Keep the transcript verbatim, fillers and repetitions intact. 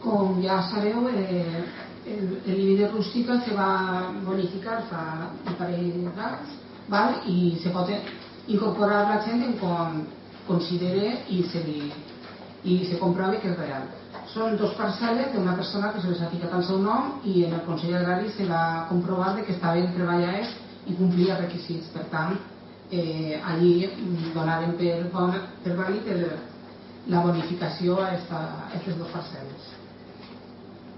com ja sabeu, eh, el, el I B I de rústica se va bonificar fa un parell d'anys, val? I se pot incorporar la gent en quan considere i se, li, i se comprove que és real. Són dos parcel·les d'una persona que se les ha ficat al seu nom i en el Consell Agrari se va comprovar que estaven treballades i complia requisits. Per tant, eh, allí donaren per, per vàlid la bonificació a aquestes dues parcel·les.